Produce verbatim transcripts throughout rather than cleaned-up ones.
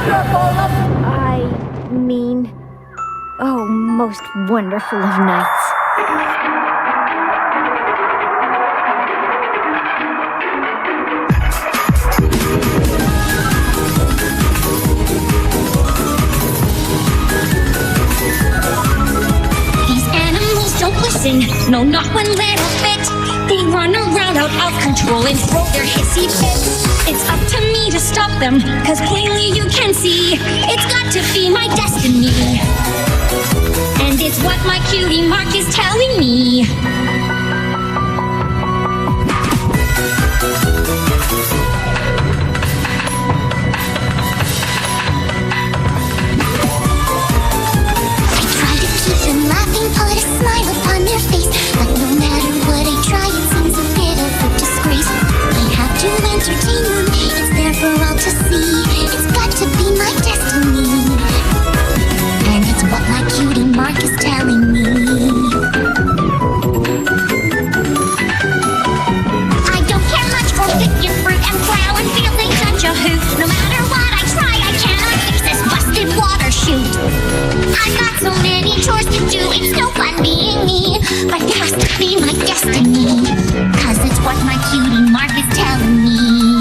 I mean, oh, most wonderful of nights. No, not one little bit. They run around out of control and throw their hissy fits. It's up to me to stop them, cause plainly you can see it's got to be my destiny. And it's what my cutie mark is telling me. I try to keep them laughing, put a smile upon their face, but no matter what I try, it seems a bit of a disgrace. I have to entertain them, it's there for all to see. It's got to be my destiny, and it's what my cutie mark is telling me. I don't care much for picking fruit and plowing fields ain't such a hoot. No matter what I try, I cannot fix this busted water chute. I've got so many chores to do, it's no fun being me, but it has to be my destiny, cause it's what my cutie mark is telling me.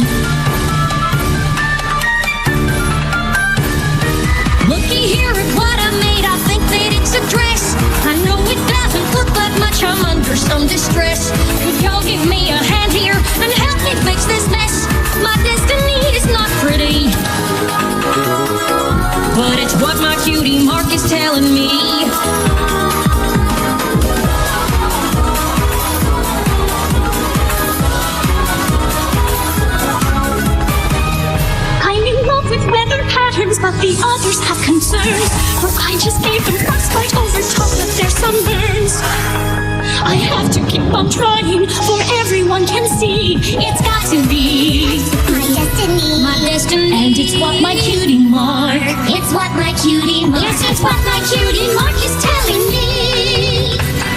Looky here at what I made, I think that it's a dress. I know it doesn't look like much, I'm under some distress. Could y'all give me a hand here and help me fix this mess? My destiny is not pretty, but it's what my cutie mark is telling me. I'm in love with weather patterns, but the others have concerns, for I just gave them frostbite over top of their sunburns. I have to keep on trying, for everyone can see it's got to be my destiny, my destiny, and it's what my cutie mark. It's what my cutie mark. Yes, it's what my cutie mark is telling me.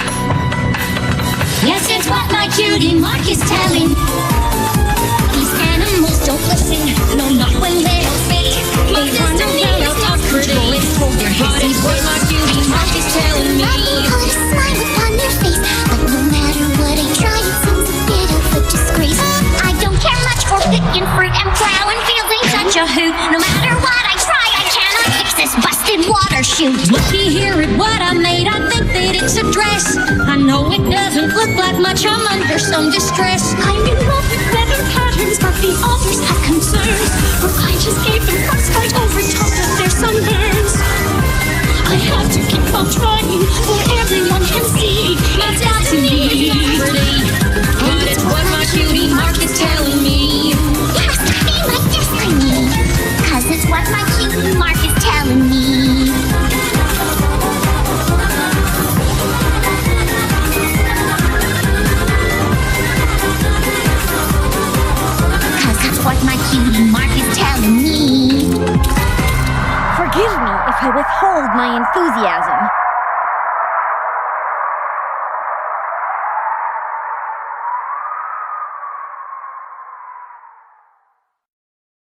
Yes, it's what my cutie mark is telling. These animals don't listen, no, not when they're fit. My destiny is not control, it's for their bodies. What my cutie mark is telling me. Put a smile upon their face, but no matter what I try, it seems a bit of a disgrace. I don't care much for picking fruit and plowing fields ain't such a hoot. No matter what I try, I cannot fix this busted water chute. Looky here at what I made, I think that it's a dress. I know it doesn't look like much, I'm under some distress. I'm in love with weather patterns, but the others have concerns, for I just gave them frostbite over top of their sunburns. I have to keep on trying, for everyone can see it's got to be pretty, but it's what my cutie mark is telling me. It has to be my destiny, cause it's what my cutie mark is telling me. Cause that's what my cutie mark is telling me. Forgive me if I withhold my enthusiasm.